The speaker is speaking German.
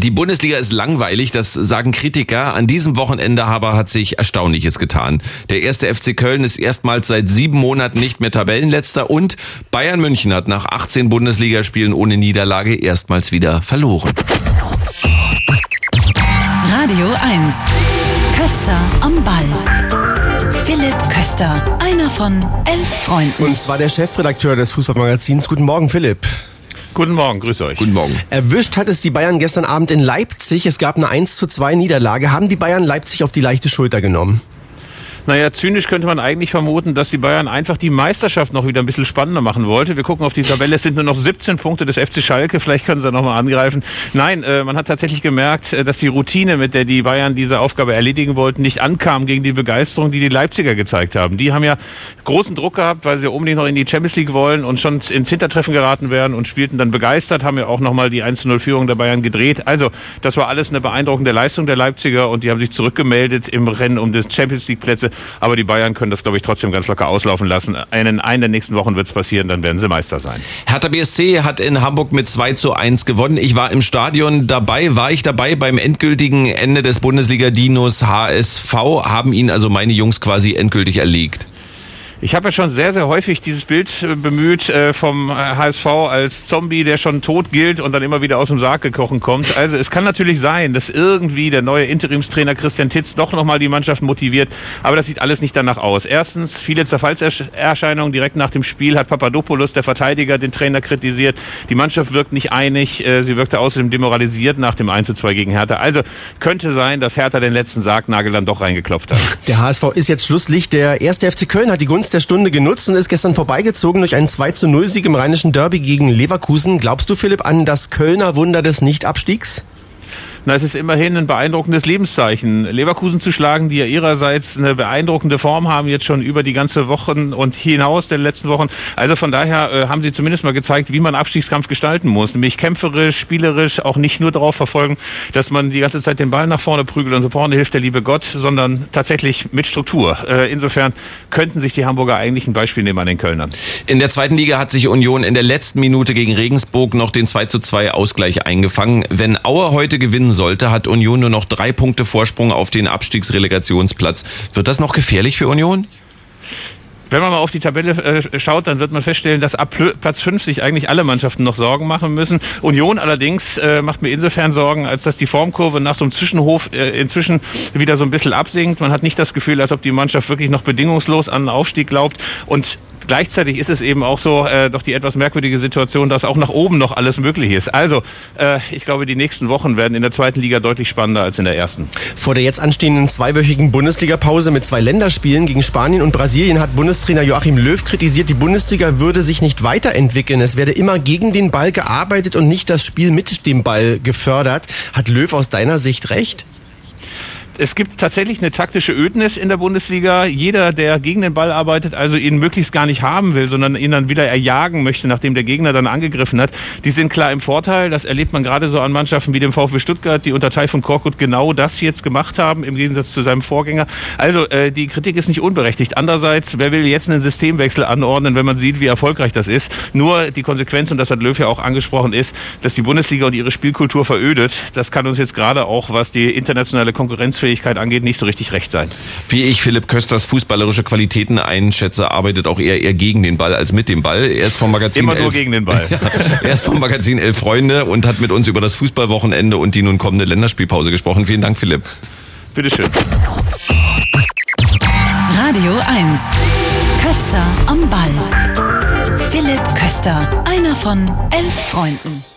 Die Bundesliga ist langweilig, das sagen Kritiker. An diesem Wochenende aber hat sich Erstaunliches getan. Der 1. FC Köln ist erstmals seit 7 Monaten nicht mehr Tabellenletzter und Bayern München hat nach 18 Bundesligaspielen ohne Niederlage erstmals wieder verloren. Radio 1. Köster am Ball. Philipp Köster, einer von 11 Freunden. Und zwar der Chefredakteur des Fußballmagazins. Guten Morgen, Philipp. Guten Morgen, grüß euch. Guten Morgen. Erwischt hat es die Bayern gestern Abend in Leipzig. Es gab eine 1:2 Niederlage. Haben die Bayern Leipzig auf die leichte Schulter genommen? Naja, zynisch könnte man eigentlich vermuten, dass die Bayern einfach die Meisterschaft noch wieder ein bisschen spannender machen wollte. Wir gucken auf die Tabelle, es sind nur noch 17 Punkte des FC Schalke, vielleicht können sie nochmal angreifen. Nein, man hat tatsächlich gemerkt, dass die Routine, mit der die Bayern diese Aufgabe erledigen wollten, nicht ankam gegen die Begeisterung, die die Leipziger gezeigt haben. Die haben ja großen Druck gehabt, weil sie unbedingt noch in die Champions League wollen und schon ins Hintertreffen geraten wären und spielten dann begeistert, haben ja auch nochmal die 1:0-Führung der Bayern gedreht. Also, das war alles eine beeindruckende Leistung der Leipziger und die haben sich zurückgemeldet im Rennen um die Champions League-Plätze. Aber die Bayern können das, glaube ich, trotzdem ganz locker auslaufen lassen. In einer der nächsten Wochen wird es passieren, dann werden sie Meister sein. Hertha BSC hat in Hamburg mit 2:1 gewonnen. Ich war im Stadion dabei. War ich dabei beim endgültigen Ende des Bundesliga-Dinos HSV? Haben ihn also meine Jungs quasi endgültig erlegt? Ich habe ja schon sehr, sehr häufig dieses Bild bemüht vom HSV als Zombie, der schon tot gilt und dann immer wieder aus dem Sarg gekrochen kommt. Also es kann natürlich sein, dass irgendwie der neue Interimstrainer Christian Titz doch nochmal die Mannschaft motiviert, aber das sieht alles nicht danach aus. Erstens, viele Zerfallserscheinungen direkt nach dem Spiel hat Papadopoulos, der Verteidiger, den Trainer kritisiert. Die Mannschaft wirkt nicht einig, sie wirkte außerdem demoralisiert nach dem 1:2 gegen Hertha. Also könnte sein, dass Hertha den letzten Sargnagel dann doch reingeklopft hat. Der HSV ist jetzt Schlusslicht. Der 1. FC Köln hat die Gunst der Stunde genutzt und ist gestern vorbeigezogen durch einen 2:0-Sieg im Rheinischen Derby gegen Leverkusen. Glaubst du, Philipp, an das Kölner Wunder des Nichtabstiegs? Na, es ist immerhin ein beeindruckendes Lebenszeichen. Leverkusen zu schlagen, die ja ihrerseits eine beeindruckende Form haben, jetzt schon über die ganze Wochen und hinaus der letzten Wochen. Also von daher haben sie zumindest mal gezeigt, wie man Abstiegskampf gestalten muss. Nämlich kämpferisch, spielerisch, auch nicht nur darauf verfolgen, dass man die ganze Zeit den Ball nach vorne prügelt und so vorne hilft der liebe Gott, sondern tatsächlich mit Struktur. Insofern könnten sich die Hamburger eigentlich ein Beispiel nehmen an den Kölnern. In der zweiten Liga hat sich Union in der letzten Minute gegen Regensburg noch den 2:2 Ausgleich eingefangen. Wenn Aue heute gewinnen sollte, hat Union nur noch 3 Punkte Vorsprung auf den Abstiegsrelegationsplatz. Wird das noch gefährlich für Union? Wenn man mal auf die Tabelle schaut, dann wird man feststellen, dass ab Platz 5 sich eigentlich alle Mannschaften noch Sorgen machen müssen. Union allerdings macht mir insofern Sorgen, als dass die Formkurve nach so einem Zwischenhof inzwischen wieder so ein bisschen absinkt. Man hat nicht das Gefühl, als ob die Mannschaft wirklich noch bedingungslos an den Aufstieg glaubt. Und gleichzeitig ist es eben auch so doch die etwas merkwürdige Situation, dass auch nach oben noch alles möglich ist. Also ich glaube, die nächsten Wochen werden in der zweiten Liga deutlich spannender als in der ersten. Vor der jetzt anstehenden 2-wöchigen Bundesliga-Pause mit 2 Länderspielen gegen Spanien und Brasilien hat Bundestrainer Joachim Löw kritisiert, die Bundesliga würde sich nicht weiterentwickeln. Es werde immer gegen den Ball gearbeitet und nicht das Spiel mit dem Ball gefördert. Hat Löw aus deiner Sicht recht? Es gibt tatsächlich eine taktische Ödnis in der Bundesliga. Jeder, der gegen den Ball arbeitet, also ihn möglichst gar nicht haben will, sondern ihn dann wieder erjagen möchte, nachdem der Gegner dann angegriffen hat, die sind klar im Vorteil. Das erlebt man gerade so an Mannschaften wie dem VfB Stuttgart, die unter Taifun Korkut genau das jetzt gemacht haben, im Gegensatz zu seinem Vorgänger. Also die Kritik ist nicht unberechtigt. Andererseits, wer will jetzt einen Systemwechsel anordnen, wenn man sieht, wie erfolgreich das ist? Nur die Konsequenz, und das hat Löw ja auch angesprochen, ist, dass die Bundesliga und ihre Spielkultur verödet. Das kann uns jetzt gerade auch, was die internationale Konkurrenzfähigkeit angeht, nicht so richtig recht sein. Wie ich Philipp Kösters fußballerische Qualitäten einschätze, arbeitet auch eher gegen den Ball als mit dem Ball. Er ist vom Magazin Immer nur gegen den Ball. Er ist vom Magazin 11 Freunde und hat mit uns über das Fußballwochenende und die nun kommende Länderspielpause gesprochen. Vielen Dank, Philipp. Bitteschön. Radio 1. Köster am Ball. Philipp Köster, einer von 11 Freunden.